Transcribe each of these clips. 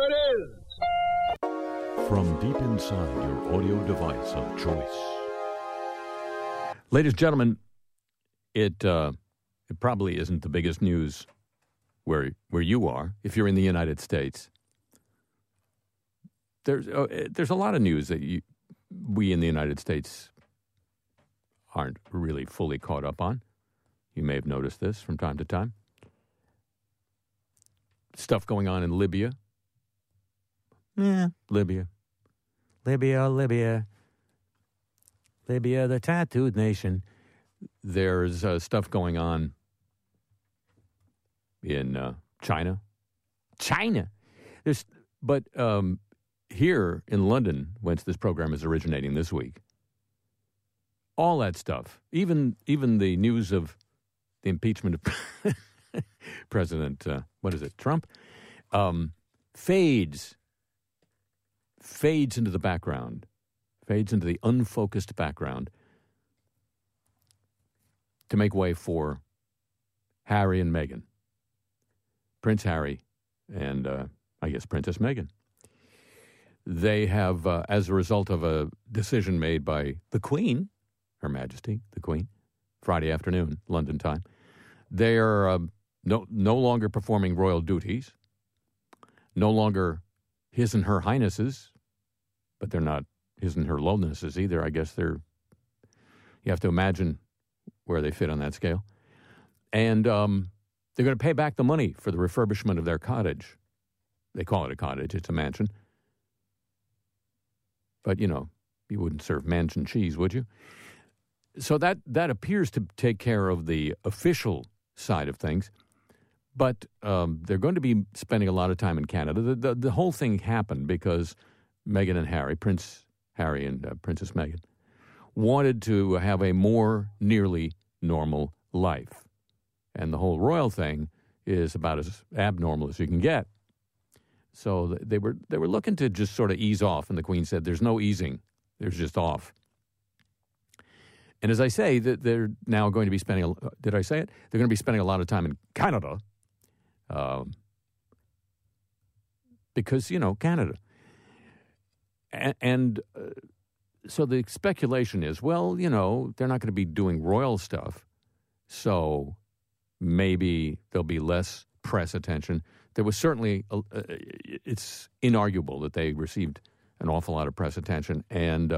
it is. From deep inside your audio device of choice. Ladies and gentlemen, it probably isn't the biggest news where you are, if you're in the United States. There's a lot of news that we in the United States aren't really fully caught up on. You may have noticed this from time to time. Stuff going on in Libya. Libya, the tattooed nation. There's stuff going on in China. But here in London, whence this program is originating this week, all that stuff, even the news of the impeachment of President, Trump, fades into the background, fades into the unfocused background to make way for Harry and Meghan. Prince Harry and, I guess, Princess Meghan. They have, as a result of a decision made by the Queen, Her Majesty, the Queen, Friday afternoon, London time, they are no longer performing royal duties, no longer His and Her Highnesses, but they're not His and Her Lownesses either. I guess you have to imagine where they fit on that scale. And they're going to pay back the money for the refurbishment of their cottage. They call it a cottage. It's a mansion. But, you wouldn't serve mansion cheese, would you? So that appears to take care of the official side of things. But they're going to be spending a lot of time in Canada. The whole thing happened because Meghan and Harry, Prince Harry and Princess Meghan, wanted to have a more nearly normal life. And the whole royal thing is about as abnormal as you can get. So they were looking to just sort of ease off, and the Queen said, "There's no easing. There's just off." And as I say, that they're now going to be spending. Did I say it? They're going to be spending a lot of time in Canada, because Canada. And so the speculation is, well, they're not going to be doing royal stuff, so maybe there'll be less press attention. There was certainly, it's inarguable that they received an awful lot of press attention. And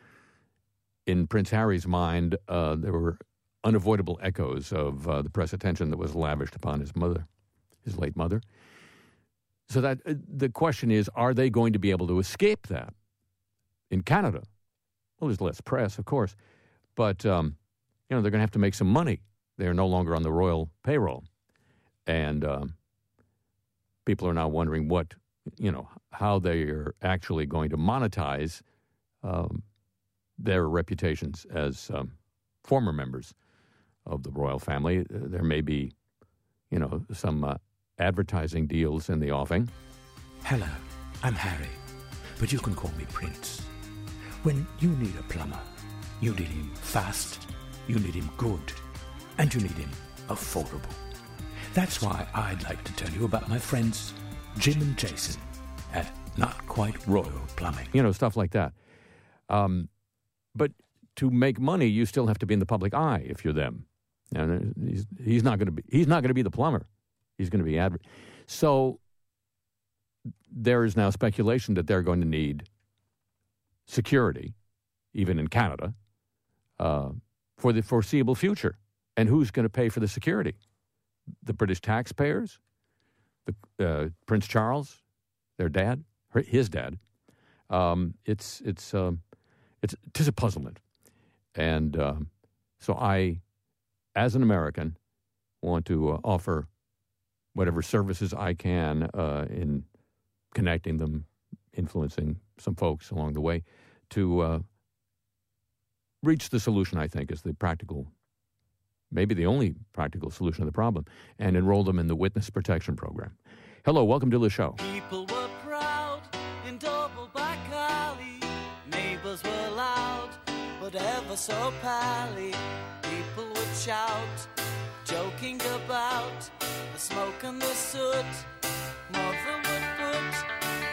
in Prince Harry's mind, there were unavoidable echoes of the press attention that was lavished upon his late mother. So that the question is, are they going to be able to escape that in Canada? Well, there's less press, of course. But, they're going to have to make some money. They're no longer on the royal payroll. And people are now wondering how they are actually going to monetize their reputations as former members of the royal family. There may be, some advertising deals in the offing. Hello, I'm Harry, but you can call me Prince. When you need a plumber, you need him fast, you need him good, and you need him affordable. That's why I'd like to tell you about my friends Jim and Jason at Not Quite Royal Plumbing. Stuff like that. But to make money, you still have to be in the public eye if you're them. And he's not going to be the plumber. He's going to be So there is now speculation that they're going to need security, even in Canada, for the foreseeable future. And who's going to pay for the security? The British taxpayers, Prince Charles, their dad, his dad. It's a puzzlement, and so I, as an American, want to offer whatever services I can in connecting them, influencing some folks along the way, to reach the solution I think is the practical. Maybe the only practical solution to the problem, and enroll them in the Witness Protection Program. Hello, welcome to the show. People were proud in Double Back Alley. Neighbors were loud, but ever so pally. People would shout, joking about the smoke and the soot. Mother would put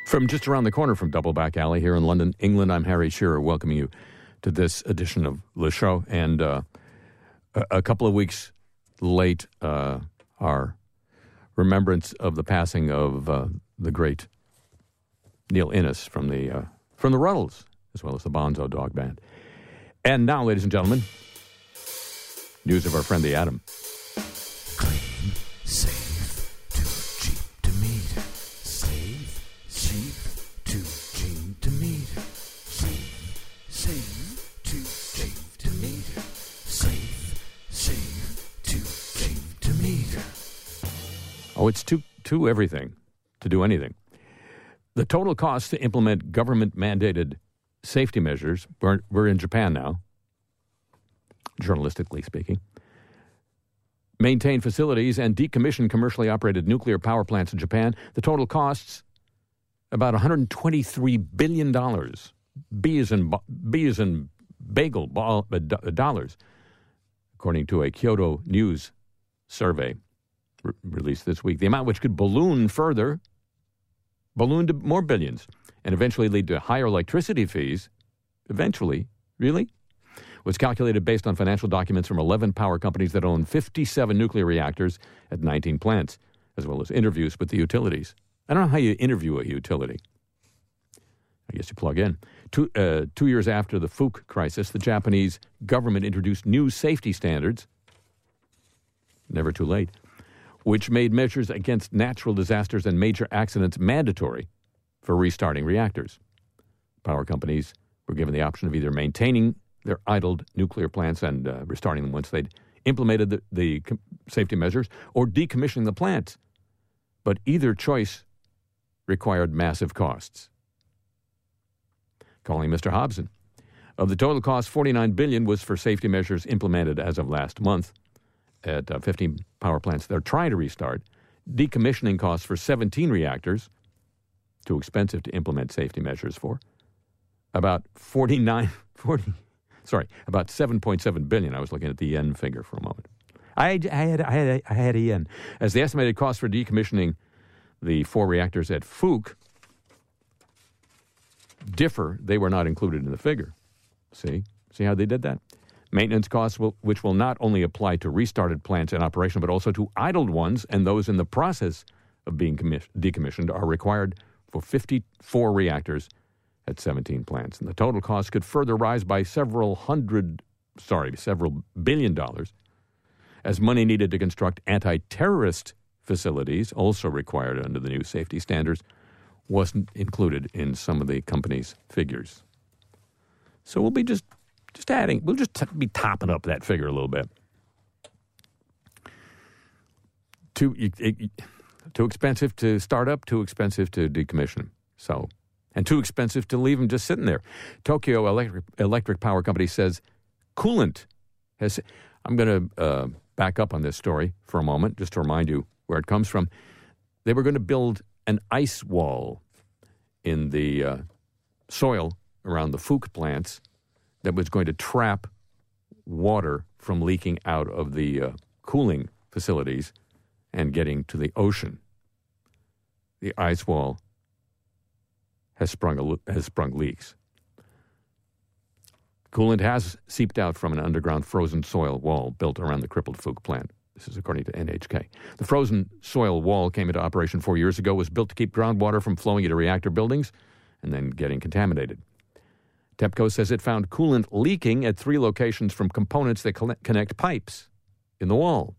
From just around the corner from Doubleback Alley here in London, England, I'm Harry Shearer, welcoming you to this edition of Le Show. And a couple of weeks late, our remembrance of the passing of the great Neil Innes from the Ruddles, as well as the Bonzo Dog Band. And now, ladies and gentlemen, news of our friend the Atom. Clean, safe, too cheap to meet. Safe, cheap, too cheap to meet. Safe, too cheap to meet. Safe, too cheap to meet. Oh, it's too everything to do anything. The total cost to implement government-mandated safety measures, we're in Japan now, journalistically speaking, maintain facilities and decommission commercially operated nuclear power plants in Japan. The total costs about $123 billion. B as in bagel, dollars, according to a Kyodo News survey released this week. The amount which could balloon to more billions and eventually lead to higher electricity fees, really, was calculated based on financial documents from 11 power companies that own 57 nuclear reactors at 19 plants, as well as interviews with the utilities. I don't know how you interview a utility. I guess you plug in. 2 years after the Fukushima crisis, the Japanese government introduced new safety standards, never too late, which made measures against natural disasters and major accidents mandatory for restarting reactors. Power companies were given the option of either maintaining their idled nuclear plants and restarting them once they'd implemented the safety measures, or decommissioning the plants. But either choice required massive costs. Calling Mr. Hobson. Of the total cost, $49 billion was for safety measures implemented as of last month at 15 power plants they're trying to restart. Decommissioning costs for 17 reactors, too expensive to implement safety measures for. About $7.7 billion. I was looking at the yen figure for a moment. I had a yen. As the estimated cost for decommissioning the 4 reactors at Fukushima differ, they were not included in the figure. See how they did that? Maintenance costs, which will not only apply to restarted plants in operation, but also to idled ones and those in the process of being decommissioned, are required for 54 reactors at 17 plants. And the total cost could further rise by several billion dollars, as money needed to construct anti-terrorist facilities, also required under the new safety standards, wasn't included in some of the company's figures. So we'll be just adding, we'll just be topping up that figure a little bit. Too expensive to start up, too expensive to decommission. And too expensive to leave them just sitting there. Tokyo Electric Power Company says coolant has... I'm going to back up on this story for a moment, just to remind you where it comes from. They were going to build an ice wall in the soil around the Fukushima plants that was going to trap water from leaking out of the cooling facilities and getting to the ocean. The ice wall has sprung leaks. Coolant has seeped out from an underground frozen soil wall built around the crippled Fukushima plant. This is according to NHK. The frozen soil wall came into operation 4 years ago, was built to keep groundwater from flowing into reactor buildings and then getting contaminated. TEPCO says it found coolant leaking at 3 locations from components that connect pipes in the wall.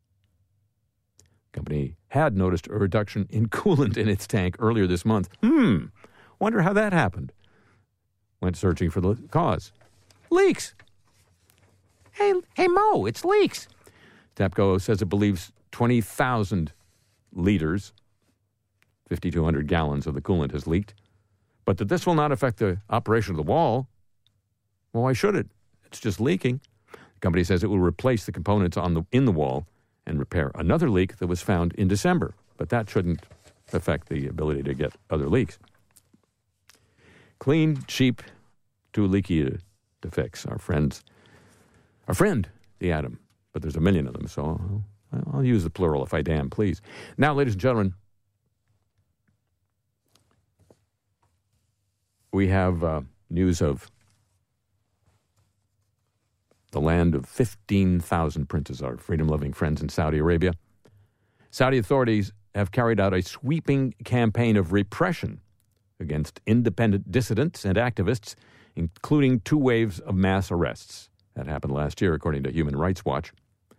The company had noticed a reduction in coolant in its tank earlier this month. Wonder how that happened. Went searching for the cause. Leaks. Hey Mo, it's leaks. TEPCO says it believes 20,000 liters, 5,200 gallons of the coolant has leaked, but that this will not affect the operation of the wall. Well, why should it? It's just leaking. The company says it will replace the components in the wall and repair another leak that was found in December, but that shouldn't affect the ability to get other leaks. Clean, cheap, too leaky to fix. Our friend, the Atom. But there's a million of them, so I'll use the plural if I damn please. Now, ladies and gentlemen, We have news of the land of 15,000 princes, our freedom-loving friends in Saudi Arabia. Saudi authorities have carried out a sweeping campaign of repression against independent dissidents and activists, including 2 waves of mass arrests. That happened last year, according to Human Rights Watch.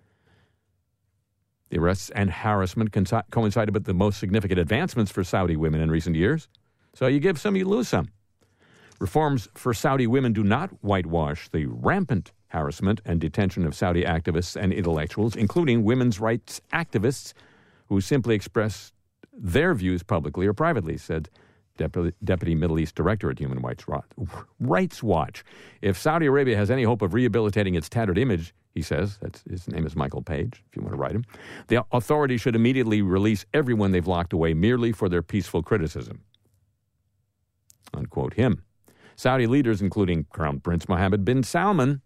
The arrests and harassment coincided with the most significant advancements for Saudi women in recent years. So you give some, you lose some. Reforms for Saudi women do not whitewash the rampant harassment and detention of Saudi activists and intellectuals, including women's rights activists who simply express their views publicly or privately, said Deputy Middle East Director at Human Rights Watch. If Saudi Arabia has any hope of rehabilitating its tattered image, he says, his name is Michael Page, if you want to write him, the authorities should immediately release everyone they've locked away merely for their peaceful criticism. Unquote him. Saudi leaders, including Crown Prince Mohammed bin Salman,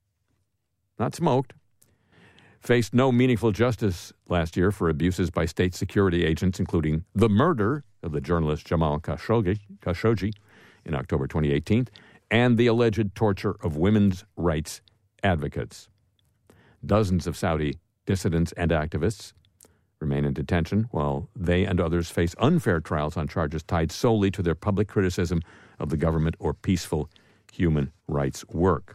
not smoked, faced no meaningful justice last year for abuses by state security agents, including the murder of the journalist Jamal Khashoggi in October 2018 and the alleged torture of women's rights advocates. Dozens of Saudi dissidents and activists remain in detention while they and others face unfair trials on charges tied solely to their public criticism of the government or peaceful human rights work.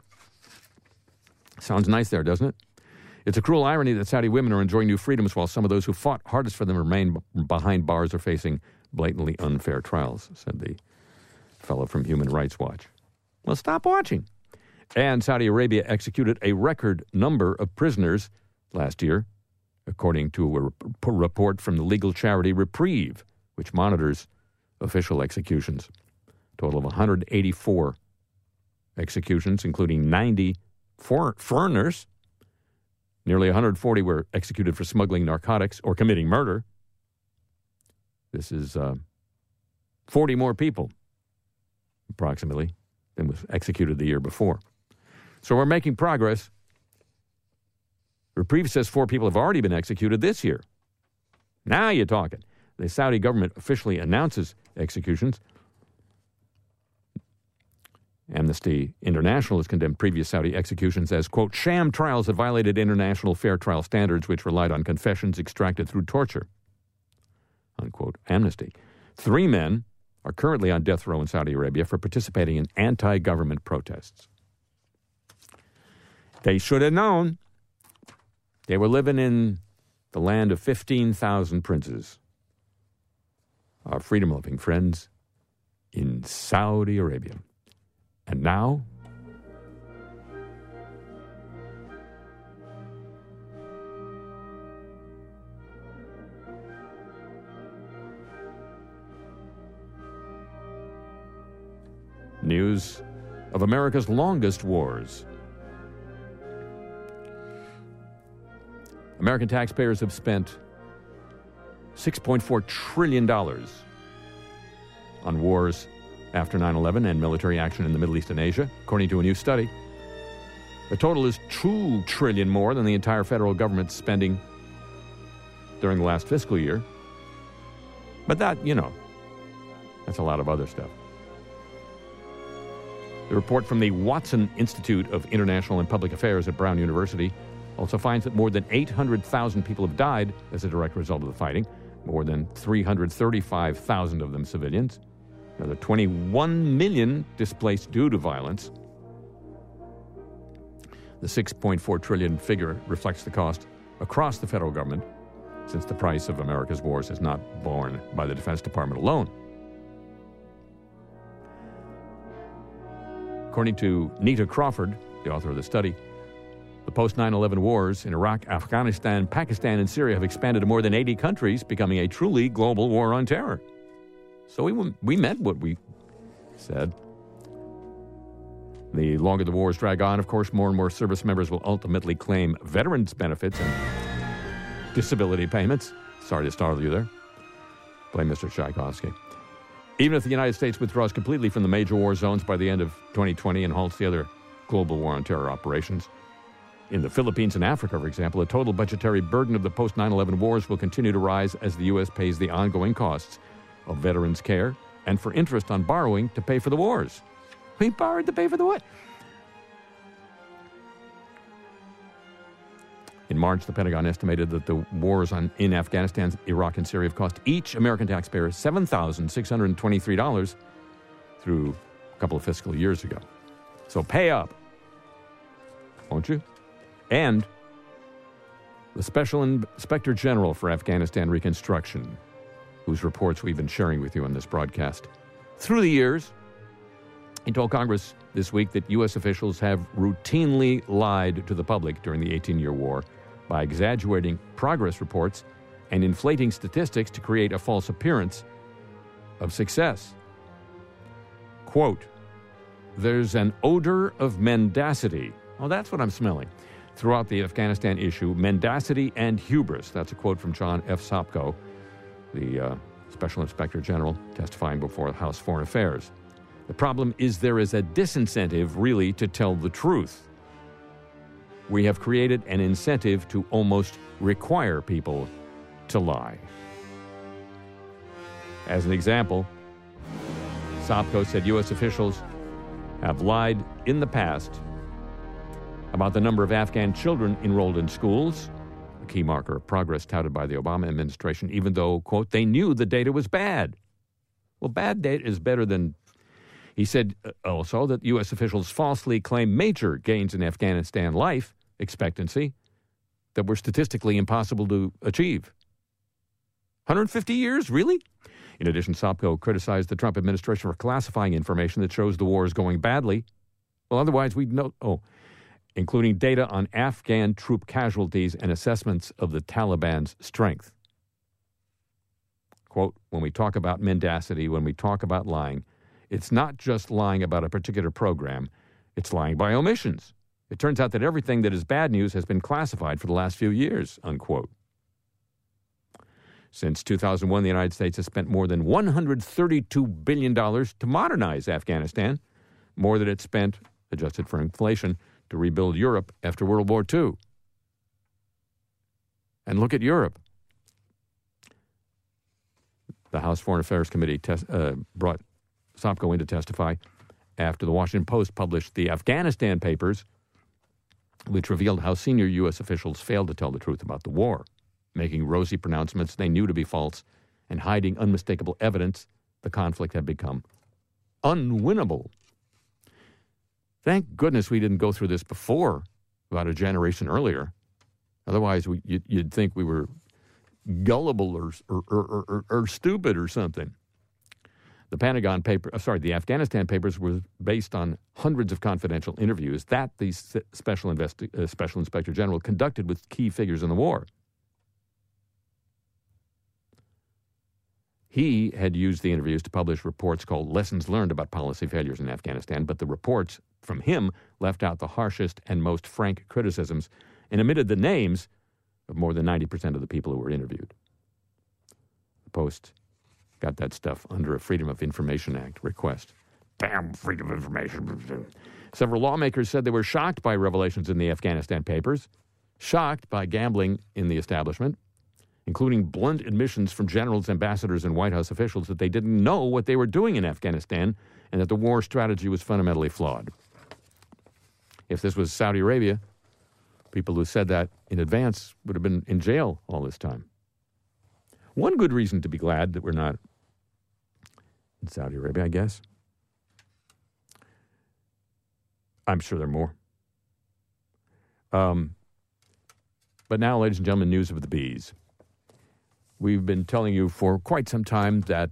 Sounds nice there, doesn't it? It's a cruel irony that Saudi women are enjoying new freedoms while some of those who fought hardest for them remain behind bars or facing blatantly unfair trials, said the fellow from Human Rights Watch. Well, stop watching. And Saudi Arabia executed a record number of prisoners last year, according to a report from the legal charity Reprieve, which monitors official executions. A total of 184 executions, including 90 foreigners. Nearly 140 were executed for smuggling narcotics or committing murder. This is 40 more people, approximately, than was executed the year before. So we're making progress. Reprieve says 4 people have already been executed this year. Now you're talking. The Saudi government officially announces executions. Amnesty International has condemned previous Saudi executions as, quote, sham trials that violated international fair trial standards which relied on confessions extracted through torture, unquote. Amnesty. 3 men are currently on death row in Saudi Arabia for participating in anti-government protests. They should have known. They were living in the land of 15,000 princes. Our freedom-loving friends in Saudi Arabia. And now, news of America's longest wars. American taxpayers have spent $6.4 trillion on wars after 9/11 and military action in the Middle East and Asia, according to a new study. The total is $2 trillion more than the entire federal government's spending during the last fiscal year. But that, that's a lot of other stuff. The report from the Watson Institute of International and Public Affairs at Brown University also finds that more than 800,000 people have died as a direct result of the fighting, more than 335,000 of them civilians. Another 21 million displaced due to violence. The $6.4 trillion figure reflects the cost across the federal government, since the price of America's wars is not borne by the Defense Department alone. According to Nita Crawford, the author of the study, the post-9/11 wars in Iraq, Afghanistan, Pakistan, and Syria have expanded to more than 80 countries, becoming a truly global war on terror. So we meant what we said. The longer the wars drag on, of course, more and more service members will ultimately claim veterans' benefits and disability payments. Sorry to startle you there. Blame Mr. Tchaikovsky. Even if the United States withdraws completely from the major war zones by the end of 2020 and halts the other global war on terror operations, in the Philippines and Africa, for example, the total budgetary burden of the post-9/11 wars will continue to rise as the U.S. pays the ongoing costs of veterans' care and for interest on borrowing to pay for the wars. We borrowed to pay for the what? In March, the Pentagon estimated that the wars in Afghanistan, Iraq, and Syria have cost each American taxpayer $7,623 through a couple of fiscal years ago. So pay up, won't you? And the Special Inspector General for Afghanistan Reconstruction, whose reports we've been sharing with you on this broadcast through the years, he told Congress this week that U.S. officials have routinely lied to the public during the 18-year war by exaggerating progress reports and inflating statistics to create a false appearance of success. Quote, "There's an odor of mendacity." Oh, that's what I'm smelling. Throughout the Afghanistan issue, mendacity and hubris. That's a quote from John F. Sopko, the Special Inspector General, testifying before the House Foreign Affairs. The problem is there is a disincentive, really, to tell the truth. We have created an incentive to almost require people to lie. As an example, Sopko said U.S. officials have lied in the past about the number of Afghan children enrolled in schools, a key marker of progress touted by the Obama administration, even though, quote, they knew the data was bad. Well, bad data is better than... He said also that U.S. officials falsely claim major gains in Afghanistan life expectancy that were statistically impossible to achieve. 150 years, really? In addition, Sopko criticized the Trump administration for classifying information that shows the war is going badly. Well, otherwise we'd know... including data on Afghan troop casualties and assessments of the Taliban's strength. Quote, when we talk about mendacity, when we talk about lying, it's not just lying about a particular program, it's lying by omissions. It turns out that everything that is bad news has been classified for the last few years, unquote. Since 2001, the United States has spent more than $132 billion to modernize Afghanistan, more than it spent, adjusted for inflation, to rebuild Europe after World War II. And look at Europe. The House Foreign Affairs Committee brought Sopko in to testify after the Washington Post published the Afghanistan papers, which revealed how senior U.S. officials failed to tell the truth about the war, making rosy pronouncements they knew to be false and hiding unmistakable evidence the conflict had become unwinnable. Thank goodness we didn't go through this before, about a generation earlier. Otherwise, you'd think we were gullible or stupid or something. The Afghanistan papers were based on hundreds of confidential interviews that the Special Inspector General conducted with key figures in the war. He had used the interviews to publish reports called Lessons Learned about Policy Failures in Afghanistan, but the reports from him left out the harshest and most frank criticisms and omitted the names of more than 90% of the people who were interviewed. The Post got that stuff under a Freedom of Information Act request. Damn freedom of information. Several lawmakers said they were shocked by revelations in the Afghanistan papers, shocked by gambling in the establishment, including blunt admissions from generals, ambassadors, and White House officials that they didn't know what they were doing in Afghanistan and that the war strategy was fundamentally flawed. If this was Saudi Arabia, people who said that in advance would have been in jail all this time. One good reason to be glad that we're not in Saudi Arabia, I guess. I'm sure there are more. But now, ladies and gentlemen, news of the bees. We've been telling you for quite some time that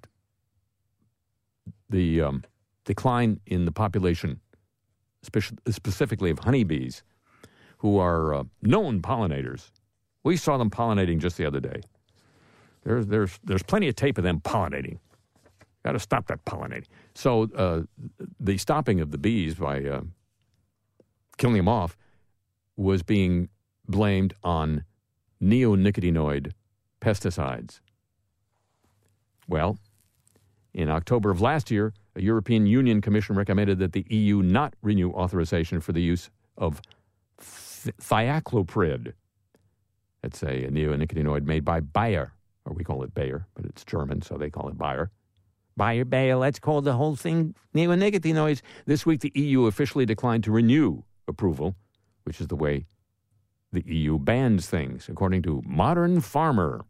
the decline in the population, specifically of honeybees, who are known pollinators. We saw them pollinating just the other day. There's plenty of tape of them pollinating. Got to stop that pollinating. So the stopping of the bees by killing them off was being blamed on neonicotinoid pesticides. Well, in October of last year, a European Union Commission recommended that the EU not renew authorization for the use of thiacloprid. It's a neonicotinoid made by Bayer, or we call it Bayer, but it's German, so they call it Bayer. Buyer bail, let's call the whole thing neonicotinoids. This week, the EU officially declined to renew approval, which is the way the EU bans things, according to Modern Farmer.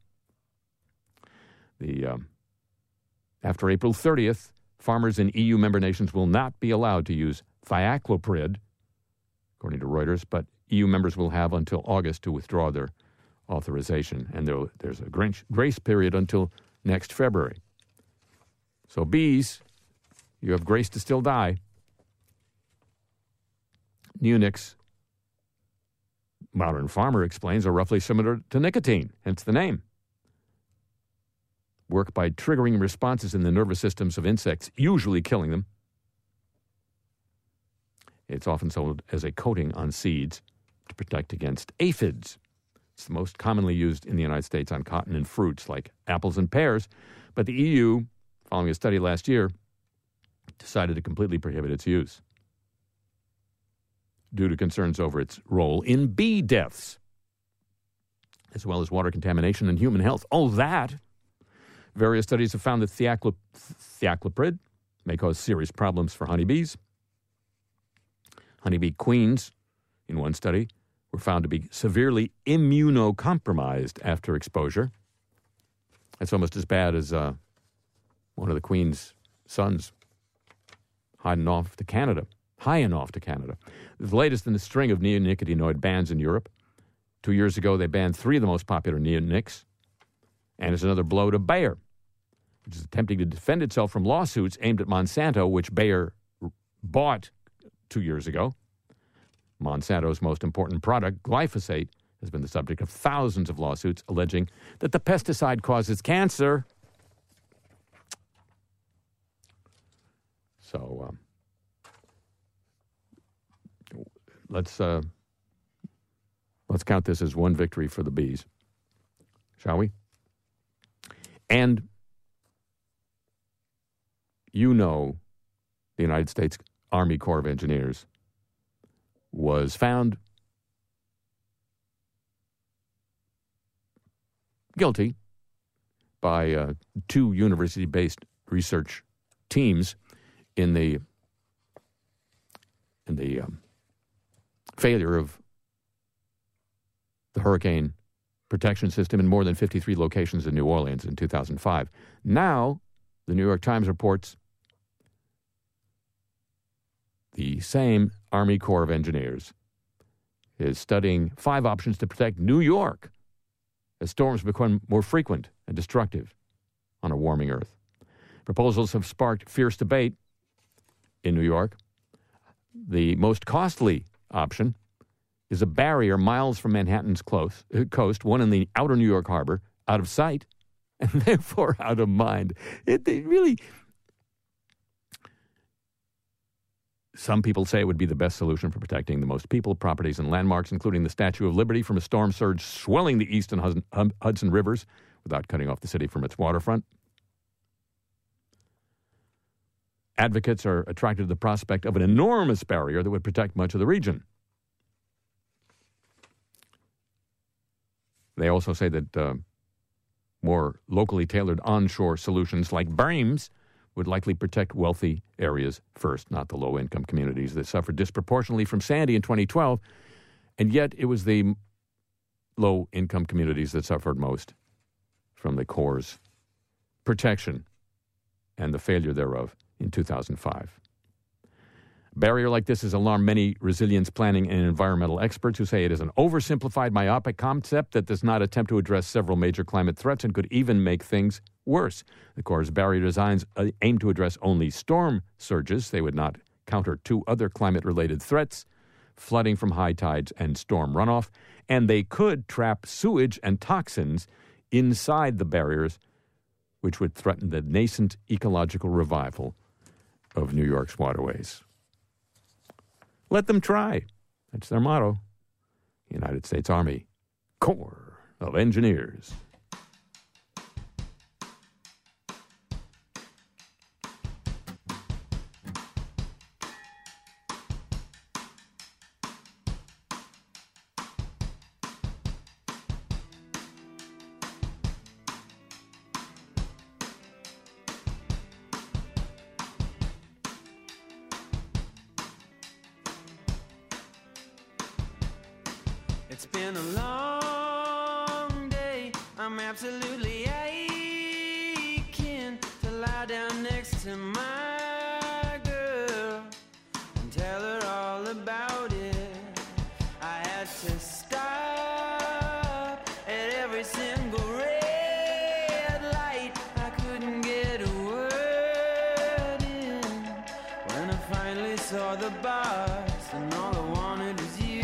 After April 30th, farmers in EU member nations will not be allowed to use thiacloprid, according to Reuters, but EU members will have until August to withdraw their authorization, and there's a grace period until next February. So bees, you have grace to still die. Neonics, Modern Farmer explains, are roughly similar to nicotine, hence the name. Work by triggering responses in the nervous systems of insects, usually killing them. It's often sold as a coating on seeds to protect against aphids. It's the most commonly used in the United States on cotton and fruits like apples and pears, but the EU, following a study last year, decided to completely prohibit its use due to concerns over its role in bee deaths, as well as water contamination and human health. Oh, that! Various studies have found that thiacloprid may cause serious problems for honeybees. Honeybee queens, in one study, were found to be severely immunocompromised after exposure. That's almost as bad as one of the queen's sons high enough to Canada. The latest in the string of neonicotinoid bans in Europe. 2 years ago, they banned 3 of the most popular neonics. And it's another blow to Bayer, which is attempting to defend itself from lawsuits aimed at Monsanto, which Bayer bought 2 years ago. Monsanto's most important product, glyphosate, has been the subject of thousands of lawsuits alleging that the pesticide causes cancer. So let's count this as one victory for the bees, shall we? And you know, the United States Army Corps of Engineers was found guilty by 2 university-based research teams in the failure of the hurricane protection system in more than 53 locations in New Orleans in 2005. Now, the New York Times reports the same Army Corps of Engineers is studying 5 options to protect New York as storms become more frequent and destructive on a warming Earth. Proposals have sparked fierce debate in New York. The most costly option is a barrier miles from Manhattan's coast, one in the outer New York harbor, out of sight, and therefore out of mind. Some people say it would be the best solution for protecting the most people, properties, and landmarks, including the Statue of Liberty, from a storm surge swelling the East and Hudson rivers without cutting off the city from its waterfront. Advocates are attracted to the prospect of an enormous barrier that would protect much of the region. They also say that more locally tailored onshore solutions like berms would likely protect wealthy areas first, not the low-income communities that suffered disproportionately from Sandy in 2012. And yet it was the low-income communities that suffered most from the Corps' protection and the failure thereof in 2005. A barrier like this has alarmed many resilience planning and environmental experts who say it is an oversimplified, myopic concept that does not attempt to address several major climate threats and could even make things worse. The Corps' barrier designs aim to address only storm surges. They would not counter 2 other climate-related threats, flooding from high tides and storm runoff, and they could trap sewage and toxins inside the barriers, which would threaten the nascent ecological revival of New York's waterways. Let them try. That's their motto. United States Army Corps of Engineers. been a long day. I'm absolutely aching to lie down next to my girl and tell her all about it. I had to stop at every single red light. I couldn't get a word in when I finally saw the boss, and all I wanted is you.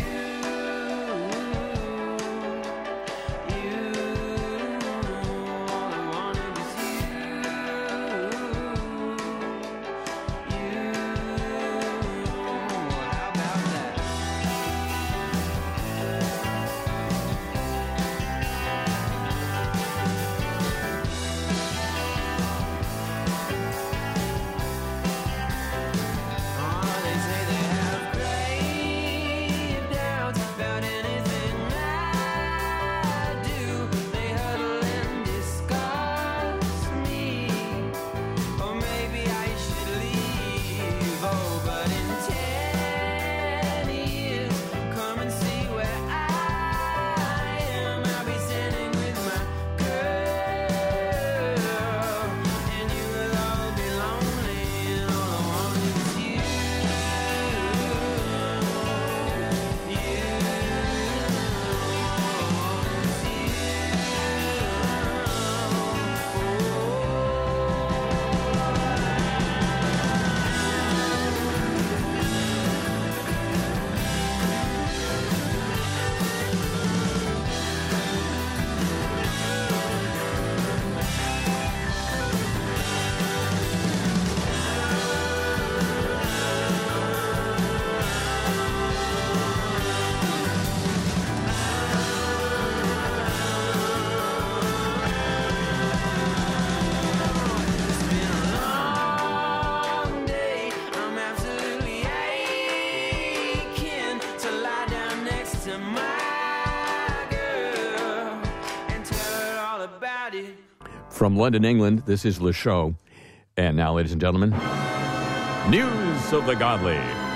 From London, England, this is Le Show. And now, ladies and gentlemen, News of the Godly.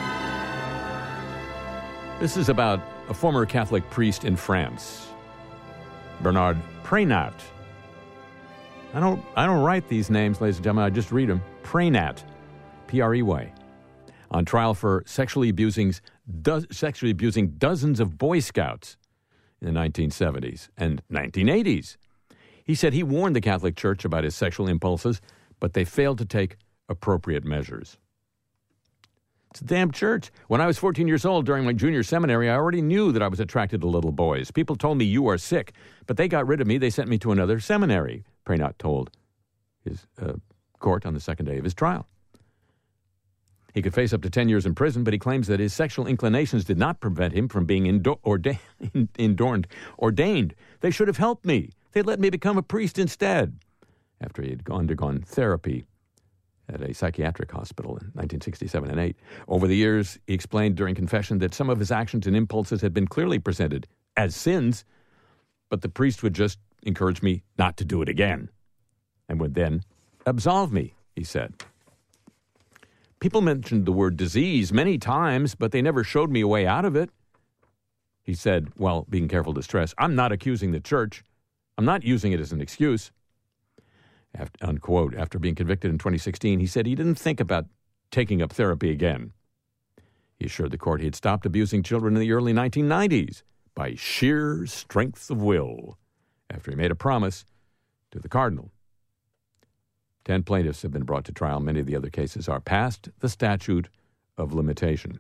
This is about a former Catholic priest in France, Bernard Preynat. I don't write these names, ladies and gentlemen. I just read them. Preynat, P-R-E-Y, on trial for sexually abusing dozens of Boy Scouts in the 1970s and 1980s. He said he warned the Catholic Church about his sexual impulses, but they failed to take appropriate measures. It's a damn church. When I was 14 years old during my junior seminary, I already knew that I was attracted to little boys. People told me, "You are sick." But they got rid of me. They sent me to another seminary, Preynat told his court on the second day of his trial. He could face up to 10 years in prison, but he claims that his sexual inclinations did not prevent him from being ordained. They should have helped me. They let me become a priest instead, after he had undergone therapy at a psychiatric hospital in 1967 and 8. Over the years, he explained during confession that some of his actions and impulses had been clearly presented as sins, but the priest would just encourage me not to do it again and would then absolve me, he said. People mentioned the word disease many times, but they never showed me a way out of it. He said, while being careful to stress, "I'm not accusing the church. I'm not using it as an excuse." Unquote. After being convicted in 2016, he said he didn't think about taking up therapy again. He assured the court he had stopped abusing children in the early 1990s by sheer strength of will, after he made a promise to the cardinal. 10 plaintiffs have been brought to trial. Many of the other cases are past the statute of limitation.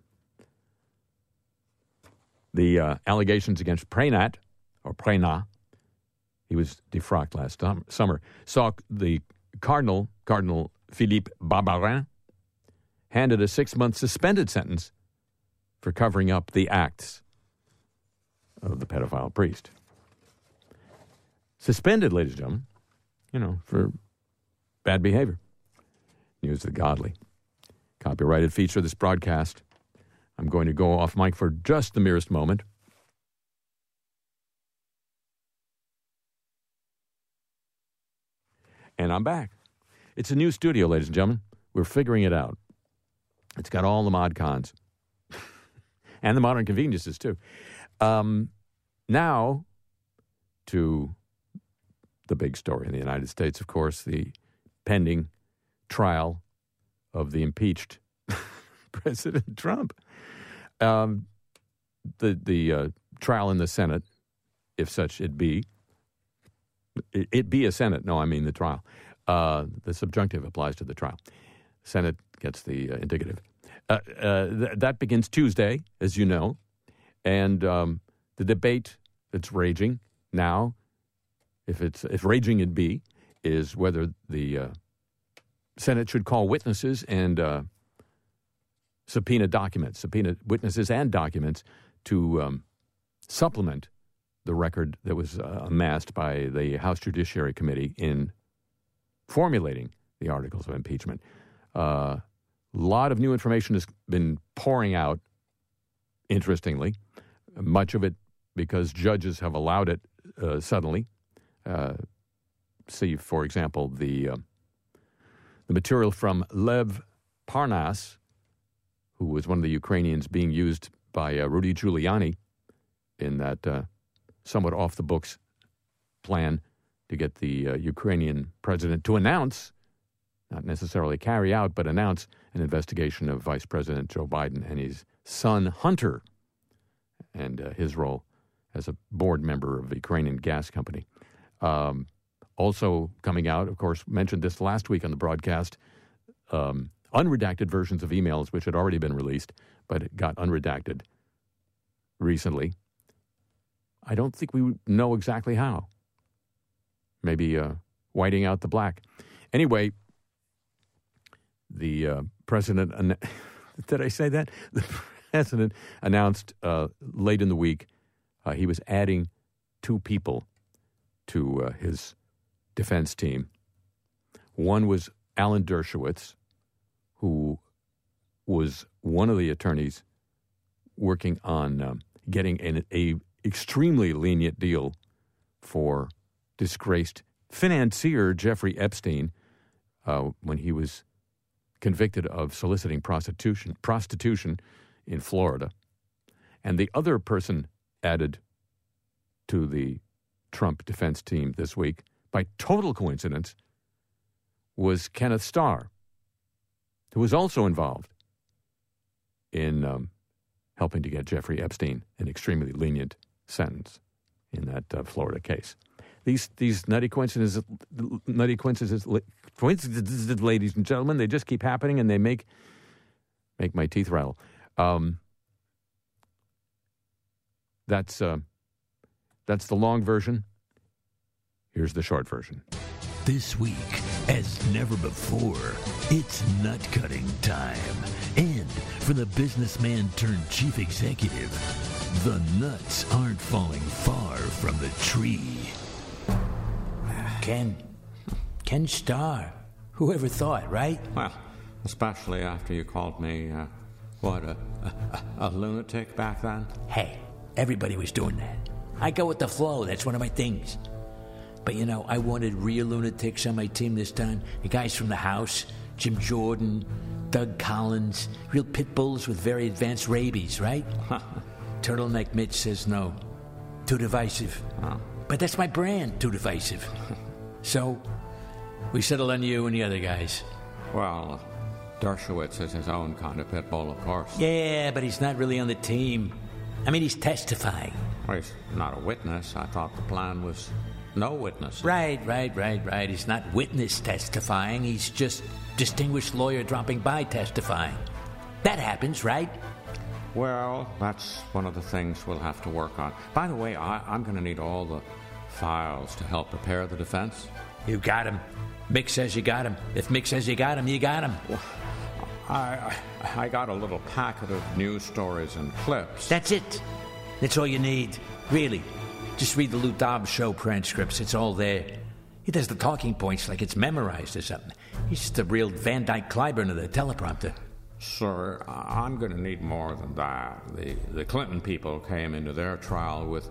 The allegations against Preynat, he was defrocked last summer, saw the Cardinal Philippe Barbarin, handed a 6-month suspended sentence for covering up the acts of the pedophile priest. Suspended, ladies and gentlemen, for bad behavior. News of the Godly. Copyrighted feature of this broadcast. I'm going to go off mic for just the merest moment. And I'm back. It's a new studio, ladies and gentlemen. We're figuring it out. It's got all the mod cons. And the modern conveniences, too. Now, to the big story in the United States, of course, the pending trial of the impeached President Trump. The trial in the Senate, if such it be a Senate. No, I mean the trial. The subjunctive applies to the trial. Senate gets the indicative. That begins Tuesday, as you know, and the debate that's raging now, if raging it be, is whether the Senate should call witnesses and subpoena witnesses and documents to supplement the record that was amassed by the House Judiciary Committee in formulating the articles of impeachment. A lot of new information has been pouring out, interestingly, much of it because judges have allowed it suddenly. See, for example, the material from Lev Parnas, who was one of the Ukrainians being used by Rudy Giuliani in that somewhat off-the-books plan to get the Ukrainian president to announce, not necessarily carry out, but announce an investigation of Vice President Joe Biden and his son Hunter and his role as a board member of the Ukrainian gas company. Also coming out, of course, mentioned this last week on the broadcast, unredacted versions of emails which had already been released, but it got unredacted recently. I don't think we know exactly how. Maybe whiting out the black. Anyway, the president, did I say that? The president announced late in the week he was adding 2 people to his defense team. One was Alan Dershowitz, who was one of the attorneys working on getting an extremely lenient deal for disgraced financier Jeffrey Epstein when he was convicted of soliciting prostitution in Florida. And the other person added to the Trump defense team this week, by total coincidence, was Kenneth Starr, who was also involved in helping to get Jeffrey Epstein an extremely lenient sentence in that Florida case. These nutty coincidences, ladies and gentlemen, they just keep happening, and they make my teeth rattle. That's the long version. Here's the short version. This week, as never before, it's nut-cutting time. And for the businessman turned chief executive, the nuts aren't falling far from the tree. Ken Starr. Whoever thought, right? Well, especially after you called me, a lunatic back then? Hey, everybody was doing that. I go with the flow. That's one of my things. But, I wanted real lunatics on my team this time. The guys from the House, Jim Jordan, Doug Collins, real pit bulls with very advanced rabies, right? Turtleneck Mitch says no. Too divisive. Oh. But that's my brand, too divisive. So, we settled on you and the other guys. Well, Dershowitz is his own kind of pit bull, of course. Yeah, but he's not really on the team. I mean, he's testifying. Well, he's not a witness. I thought the plan was no witnesses. Right. He's not witness testifying. He's just distinguished lawyer dropping by testifying. That happens, right? Well, that's one of the things we'll have to work on. By the way, I'm going to need all the files to help prepare the defense. You got him. Mick says you got him. If Mick says you got him, you got him. Well, I got a little packet of news stories and clips. That's it. That's all you need. Really. Just read the Lou Dobbs show transcripts. It's all there. He does the talking points like it's memorized or something. He's just a real Van Dyke Clyburn of the teleprompter. Sir, I'm going to need more than that. The Clinton people came into their trial with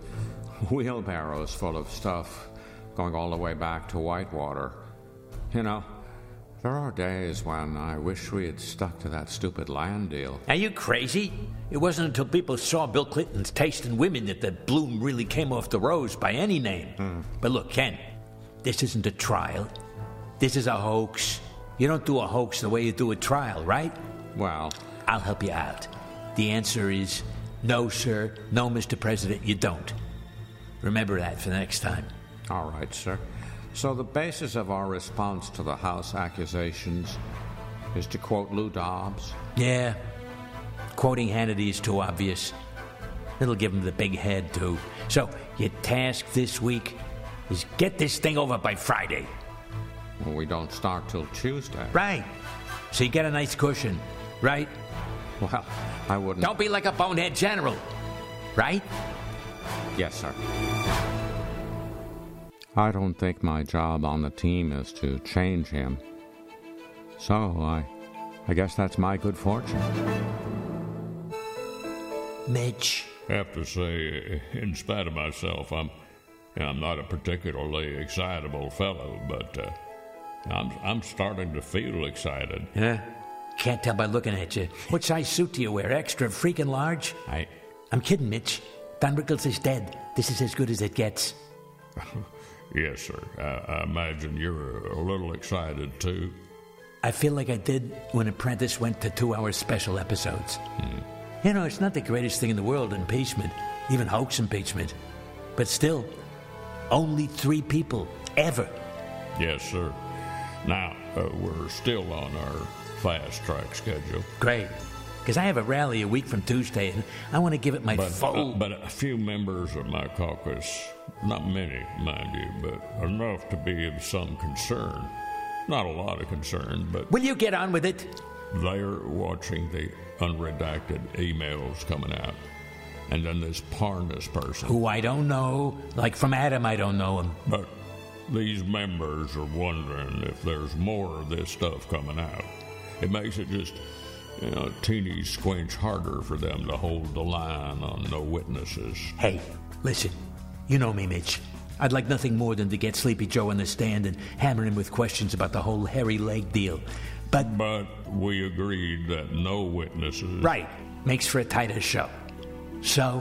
wheelbarrows full of stuff going all the way back to Whitewater. There are days when I wish we had stuck to that stupid land deal. Are you crazy? It wasn't until people saw Bill Clinton's taste in women that the bloom really came off the rose by any name. But look, Ken, this isn't a trial. This is a hoax. You don't do a hoax the way you do a trial, right? Well, I'll help you out. The answer is no, sir. No, Mr. President, you don't. Remember that for the next time. all right, sir. So the basis of our response to the House accusations is to quote Lou Dobbs? Yeah. Quoting Hannity is too obvious. It'll give him the big head, too. So, your task this week is get this thing over by Friday. Well, we don't start till Tuesday. Right. So you get a nice cushion, right? Well, I wouldn't... Don't be like a bonehead general, right? Yes, sir. I don't think my job on the team is to change him. So, I guess that's my good fortune. Mitch. Have to say, in spite of myself, I'm not a particularly excitable fellow, but I'm starting to feel excited. Yeah? Can't tell by looking at you. What size suit do you wear? Extra freaking large? I'm kidding, Mitch. Don Rickles is dead. This is as good as it gets. Yes, sir. I imagine you're a little excited, too. I feel like I did when Apprentice went to 2-hour special episodes. You know, it's not the greatest thing in the world, impeachment, even hoax impeachment. But still, only 3 people, ever. Yes, sir. Now, we're still on our fast-track schedule. Great. Because I have a rally a week from Tuesday, and I want to give it my full... But a few members of my caucus, not many, mind you, but enough to be of some concern. Not a lot of concern, but... Will you get on with it? They're watching the unredacted emails coming out. And then this Parnas person. Who I don't know. Like from Adam, I don't know him. But these members are wondering if there's more of this stuff coming out. It makes it just, a teeny squinch harder for them to hold the line on no witnesses. Hey, listen. You know me, Mitch. I'd like nothing more than to get Sleepy Joe on the stand and hammer him with questions about the whole hairy leg deal. But we agreed that no witnesses... Right. Makes for a tighter show. So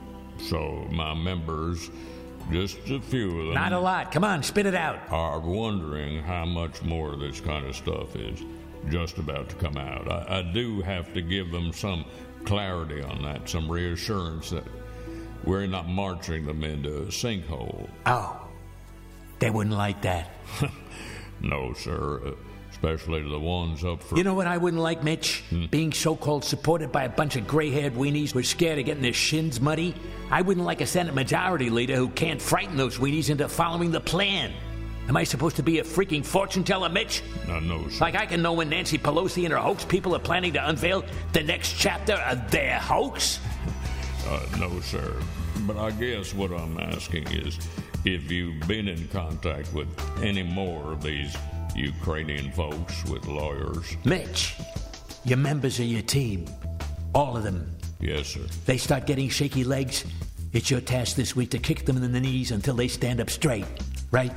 my members, just a few of them... Not a lot. Come on, spit it out. ...are wondering how much more of this kind of stuff is just about to come out. I do have to give them some clarity on that, some reassurance that we're not marching them into a sinkhole. Oh, they wouldn't like that. No, sir. Especially the ones up for... You know what I wouldn't like, Mitch? Being so-called supported by a bunch of gray-haired weenies who are scared of getting their shins muddy. I wouldn't like a Senate Majority Leader who can't frighten those weenies into following the plan. Am I supposed to be a freaking fortune teller, Mitch? No, sir. Like I can know when Nancy Pelosi and her hoax people are planning to unveil the next chapter of their hoax? No, sir. But I guess what I'm asking is if you've been in contact with any more of these Ukrainian folks with lawyers. Mitch, your members of your team, all of them. Yes, sir. They start getting shaky legs. It's your task this week to kick them in the knees until they stand up straight, right?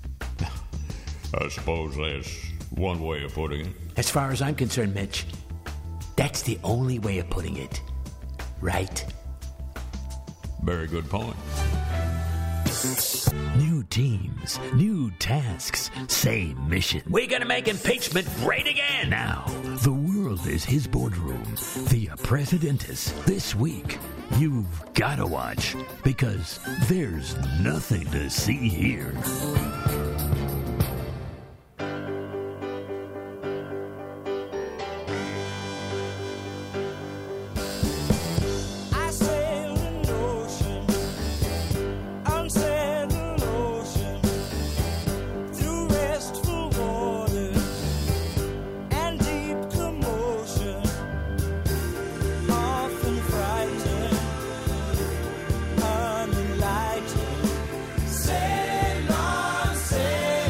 I suppose that's one way of putting it. As far as I'm concerned, Mitch, that's the only way of putting it, right? Very good point. New teams, new tasks, same mission. We're gonna make impeachment great again. Now, the world is his boardroom. The Presidentes. This week, you've gotta watch, because there's nothing to see here. Sail on, sail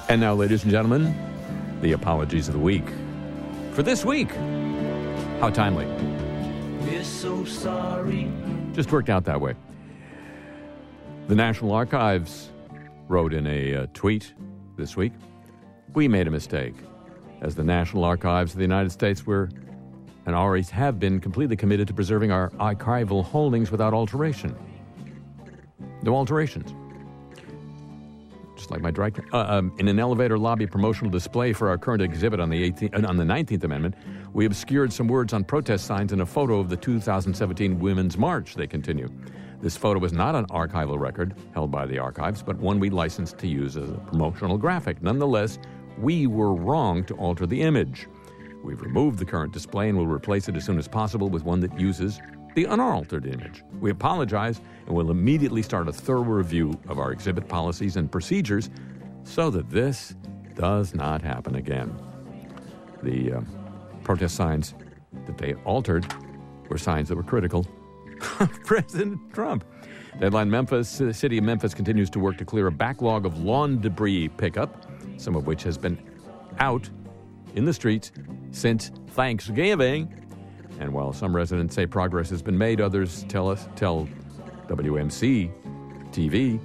And now, ladies and gentlemen, the apologies of the week. For this week, how timely. We're so sorry. Just worked out that way. The National Archives wrote in a tweet this week, "We made a mistake. As the National Archives of the United States were and always have been completely committed to preserving our archival holdings without alteration." No alterations. Just like my dry in an elevator lobby promotional display for our current exhibit on the 19th Amendment, we obscured some words on protest signs in a photo of the 2017 Women's March, they continue. This photo is not an archival record held by the archives, but one we licensed to use as a promotional graphic. Nonetheless, we were wrong to alter the image. We've removed the current display and will replace it as soon as possible with one that uses the unaltered image. We apologize and will immediately start a thorough review of our exhibit policies and procedures so that this does not happen again. The protest signs that they altered were signs that were critical of President Trump. Deadline: Memphis, the city of Memphis continues to work to clear a backlog of lawn debris pickup, some of which has been out in the streets since Thanksgiving. And while some residents say progress has been made, others tell WMC TV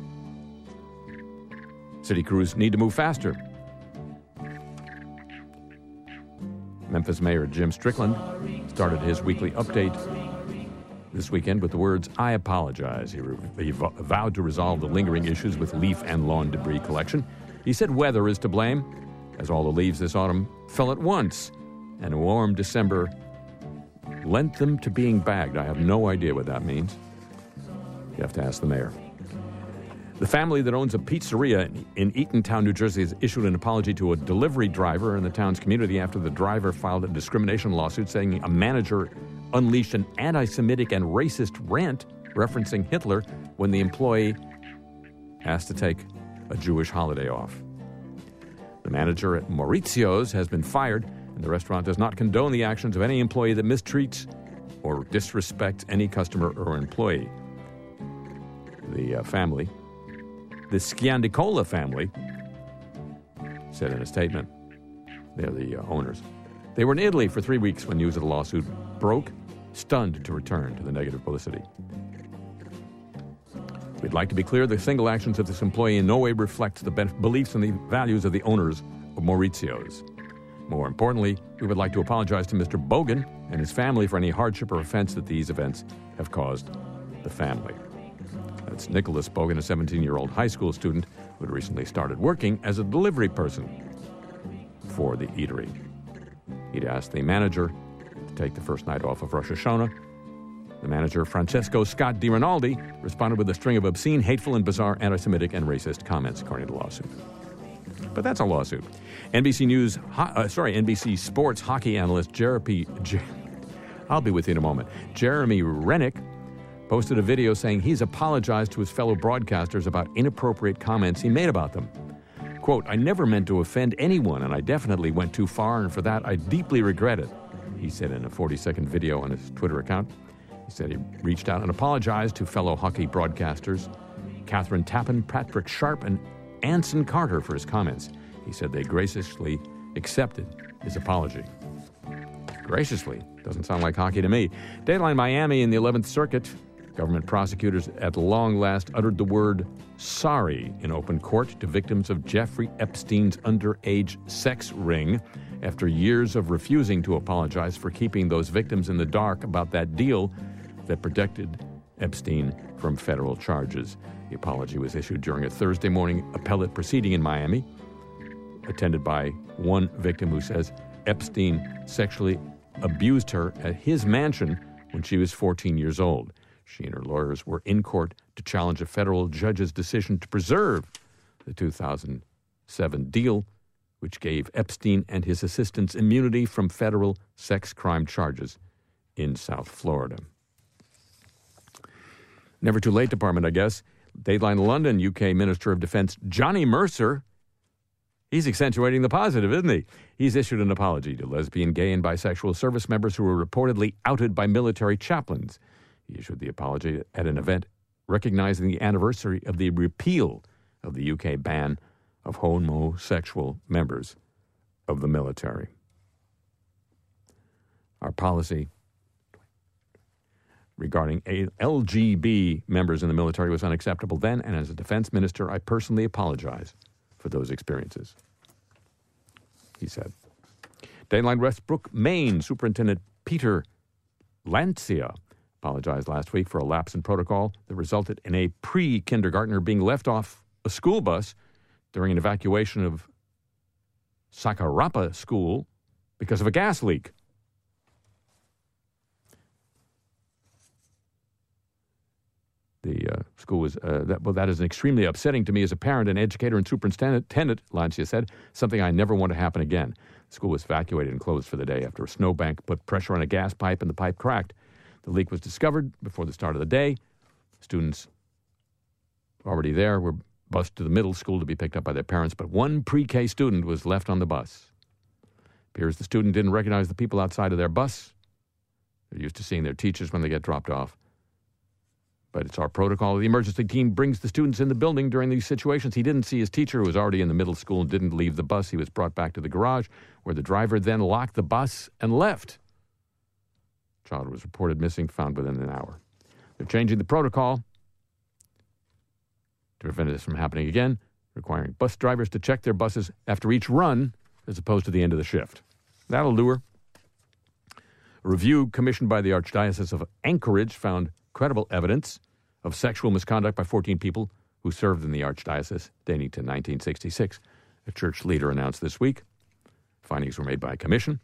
city crews need to move faster. Memphis Mayor Jim Strickland started his weekly update this weekend with the words, "I apologize." He vowed to resolve the lingering issues with leaf and lawn debris collection. He said weather is to blame, as all the leaves this autumn fell at once, and a warm December lent them to being bagged. I have no idea what that means. You have to ask the mayor. The family that owns a pizzeria in Eatontown, New Jersey, has issued an apology to a delivery driver in the town's community after the driver filed a discrimination lawsuit saying a manager unleashed an anti-Semitic and racist rant referencing Hitler when the employee asked to take a Jewish holiday off. The manager at Maurizio's has been fired, and the restaurant does not condone the actions of any employee that mistreats or disrespects any customer or employee. The family, the Sciandicola family, said in a statement, they're the owners, they were in Italy for 3 weeks when news of the lawsuit broke, stunned to return to the negative publicity. We'd like to be clear, the single actions of this employee in no way reflect the beliefs and the values of the owners of Maurizio's. More importantly, we would like to apologize to Mr. Bogan and his family for any hardship or offense that these events have caused the family. That's Nicholas Bogan, a 17-year-old high school student who had recently started working as a delivery person for the eatery. He'd asked the manager to take the first night off of Rosh Hashanah. The manager, Francesco Scott DiRinaldi, responded with a string of obscene, hateful, and bizarre anti-Semitic and racist comments, according to the lawsuit. But that's a lawsuit. NBC Sports hockey analyst I'll be with you in a moment. Jeremy Rennick posted a video saying he's apologized to his fellow broadcasters about inappropriate comments he made about them. Quote, "I never meant to offend anyone, and I definitely went too far, and for that I deeply regret it," he said in a 40-second video on his Twitter account. He said he reached out and apologized to fellow hockey broadcasters Catherine Tappan, Patrick Sharp, and Anson Carter for his comments. He said they graciously accepted his apology. Graciously. Doesn't sound like hockey to me. Dateline Miami in the 11th Circuit. Government prosecutors at long last uttered the word sorry in open court to victims of Jeffrey Epstein's underage sex ring after years of refusing to apologize for keeping those victims in the dark about that deal that protected Epstein from federal charges. The apology was issued during a Thursday morning appellate proceeding in Miami, attended by one victim who says Epstein sexually abused her at his mansion when she was 14 years old. She and her lawyers were in court to challenge a federal judge's decision to preserve the 2007 deal, which gave Epstein and his assistants immunity from federal sex crime charges in South Florida. Never too late department, I guess. Dateline London, UK Minister of Defense Johnny Mercer, he's accentuating the positive, isn't he? He's issued an apology to lesbian, gay, and bisexual service members who were reportedly outed by military chaplains. He issued the apology at an event recognizing the anniversary of the repeal of the UK ban of homosexual members of the military. Our policy regarding LGB members in the military was unacceptable then, and as a defense minister, I personally apologize for those experiences, he said. Dayline Westbrook, Maine, Superintendent Peter Lancia apologized last week for a lapse in protocol that resulted in a pre-kindergartner being left off a school bus during an evacuation of Sakarapa School because of a gas leak. The school was, that is extremely upsetting to me as a parent and educator and superintendent, Lancia said, something I never want to happen again. The school was evacuated and closed for the day after a snowbank put pressure on a gas pipe and the pipe cracked. The leak was discovered before the start of the day. Students already there were bused to the middle school to be picked up by their parents, but one pre-K student was left on the bus. Appears the student didn't recognize the people outside of their bus. They're used to seeing their teachers when they get dropped off. But it's our protocol. The emergency team brings the students in the building during these situations. He didn't see his teacher, who was already in the middle school, and didn't leave the bus. He was brought back to the garage, where the driver then locked the bus and left. The child was reported missing, found within an hour. They're changing the protocol to prevent this from happening again, requiring bus drivers to check their buses after each run, as opposed to the end of the shift. That'll do her. A review commissioned by the Archdiocese of Anchorage found credible evidence of sexual misconduct by 14 people who served in the Archdiocese dating to 1966. A church leader announced this week. Findings were made by a commission.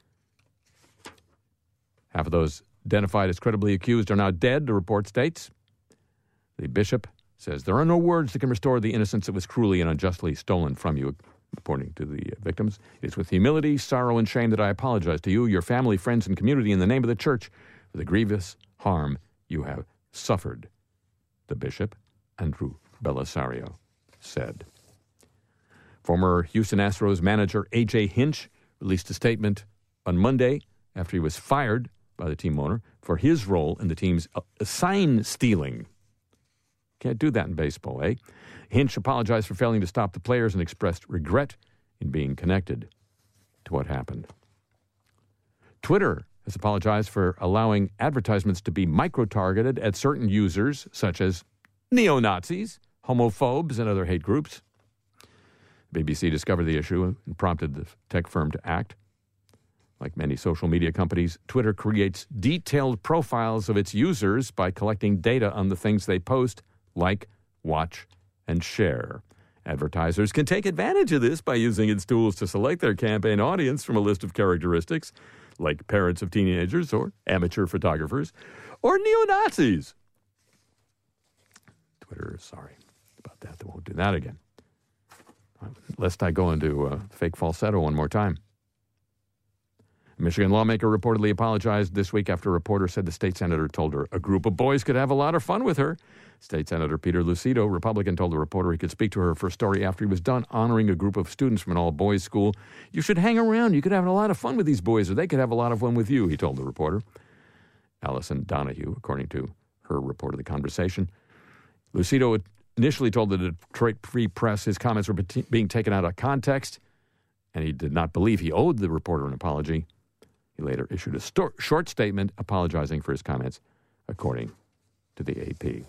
Half of those identified as credibly accused are now dead, the report states. The bishop says, there are no words that can restore the innocence that was cruelly and unjustly stolen from you, according to the victims. It is with humility, sorrow, and shame that I apologize to you, your family, friends, and community in the name of the church for the grievous harm you have suffered, the bishop, Andrew Belisario, said. Former Houston Astros manager A.J. Hinch released a statement on Monday after he was fired by the team owner for his role in the team's sign stealing. Can't do that in baseball, eh? Hinch apologized for failing to stop the players and expressed regret in being connected to what happened. Twitter has apologized for allowing advertisements to be micro-targeted at certain users, such as neo-Nazis, homophobes, and other hate groups. The BBC discovered the issue and prompted the tech firm to act. Like many social media companies, Twitter creates detailed profiles of its users by collecting data on the things they post, like, watch, and share. Advertisers can take advantage of this by using its tools to select their campaign audience from a list of characteristics, like parents of teenagers or amateur photographers or neo-Nazis. Twitter is sorry about that. They won't do that again. Lest I go into fake falsetto one more time. A Michigan lawmaker reportedly apologized this week after a reporter said the state senator told her a group of boys could have a lot of fun with her. State Senator Peter Lucido, Republican, told the reporter he could speak to her for a story after he was done honoring a group of students from an all-boys school. You should hang around. You could have a lot of fun with these boys, or they could have a lot of fun with you, he told the reporter. Allison Donahue, according to her report of the conversation. Lucido initially told the Detroit Free Press his comments were being taken out of context, and he did not believe he owed the reporter an apology. He later issued a short statement apologizing for his comments, according to the AP.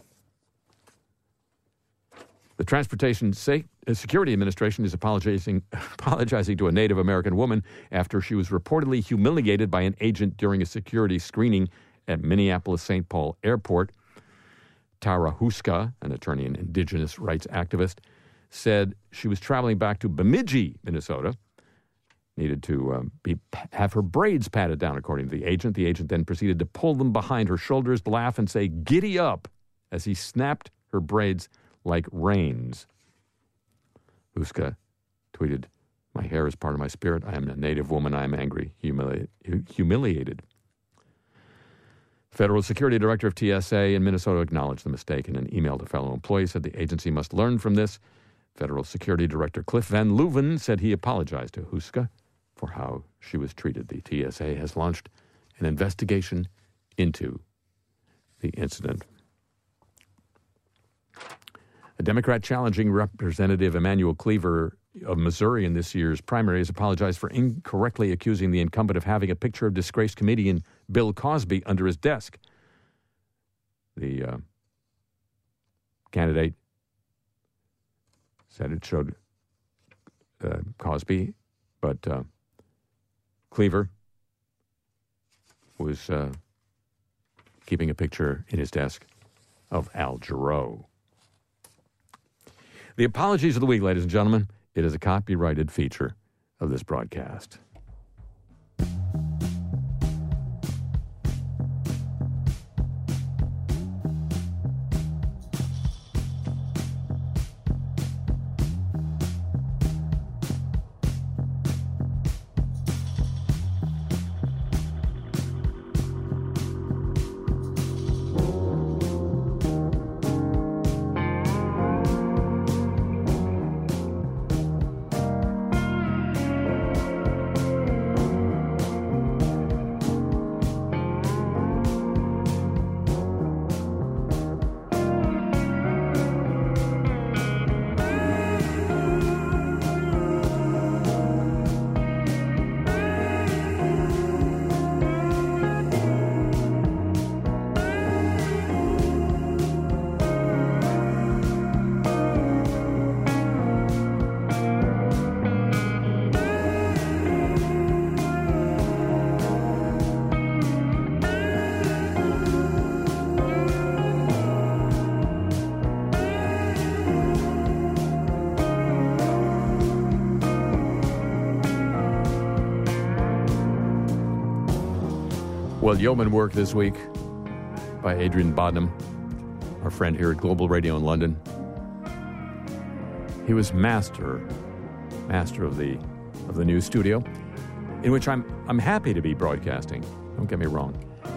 The Transportation Security Administration is apologizing to a Native American woman after she was reportedly humiliated by an agent during a security screening at Minneapolis-St. Paul Airport. Tara Huska, an attorney and indigenous rights activist, said she was traveling back to Bemidji, Minnesota, needed to have her braids patted down, according to the agent. The agent then proceeded to pull them behind her shoulders, laugh, and say, "Giddy up," as he snapped her braids like reins. Huska tweeted, "My hair is part of my spirit. I am a Native woman. I am angry, humiliated." Federal Security Director of TSA in Minnesota acknowledged the mistake in an email to fellow employees, said the agency must learn from this. Federal Security Director Cliff Van Leuven said he apologized to Huska for how she was treated. The TSA has launched an investigation into the incident. A Democrat challenging Representative Emanuel Cleaver of Missouri in this year's primary has apologized for incorrectly accusing the incumbent of having a picture of disgraced comedian Bill Cosby under his desk. The candidate said it showed Cosby, but Cleaver was keeping a picture in his desk of Al Jarreau. The apologies of the week, ladies and gentlemen. It is a copyrighted feature of this broadcast. Well, yeoman work this week by Adrian Bodnam, our friend here at Global Radio in London. He was master of the new studio, in which I'm happy to be broadcasting. Don't get me wrong.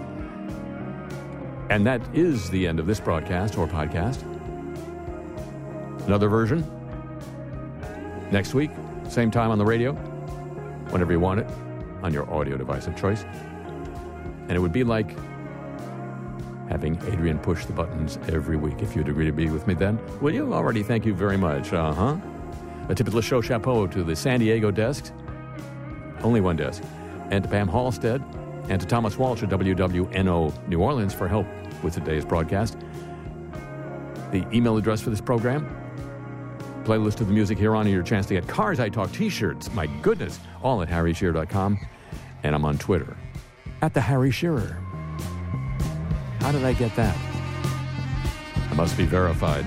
And that is the end of this broadcast or podcast. Another version next week, same time on the radio, whenever you want it, on your audio device of choice. And it would be like having Adrian push the buttons every week. If you'd agree to be with me then, will you? Already, thank you very much. A tip of the show chapeau to the San Diego desks, only one desk, and to Pam Halstead, and to Thomas Walsh at WWNO New Orleans for help with today's broadcast. The email address for this program, playlist of the music here on, and your chance to get Cars I Talk t-shirts. My goodness, all at harryshearer.com. And I'm on Twitter at the Harry Shearer. How did I get that? I must be verified.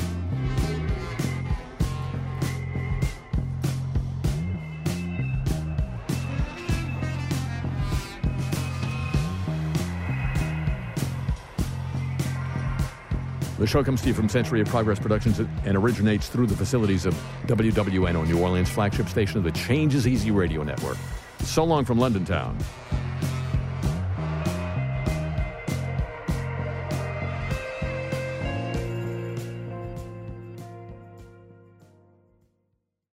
The show comes to you from Century of Progress Productions and originates through the facilities of WWNO New Orleans, flagship station of the Change is Easy radio network. So long from London town.